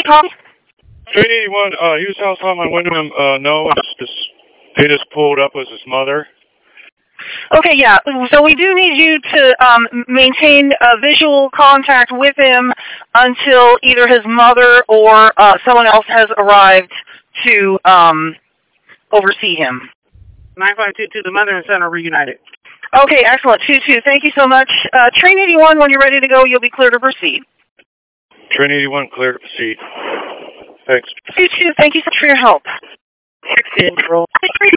call? 381, he was outside my window, no, he just pulled up as his mother. Okay, yeah. So we do need you to maintain visual contact with him until either his mother or someone else has arrived to oversee him. 9522, the mother and son are reunited. Okay, excellent. 22, thank you so much. Train 81, when you're ready to go, you'll be clear to proceed. Train 81, clear to proceed. Thanks. 22, thank you so much for your help. 6 roll.